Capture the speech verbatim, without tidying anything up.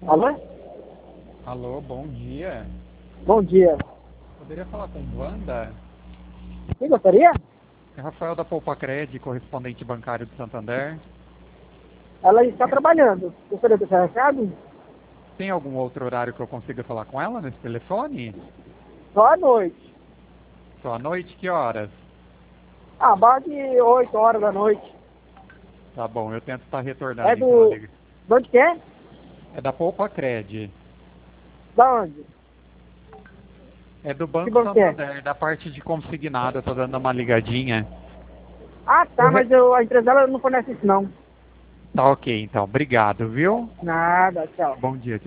Alô? Alô, bom dia. Bom dia. Poderia falar com Wanda? Quem gostaria? É Rafael da Poupa Cred, correspondente bancário de Santander. Ela está trabalhando. Gostaria de deixar recado? Tem algum outro horário que eu consiga falar com ela nesse telefone? Só à noite. Só à noite? Que horas? Ah, base oito horas da noite. Tá bom, eu tento estar É retornando então a do... liga. De onde que é? É da Poupa Cred. Da onde? É do Que Banco banco que é? Santander, da parte de consignado, eu tô dando uma ligadinha. Ah, Eu tá, re- mas eu, a empresa dela não fornece isso, não. Tá ok, então. Obrigado, viu? Nada, tchau. Bom dia.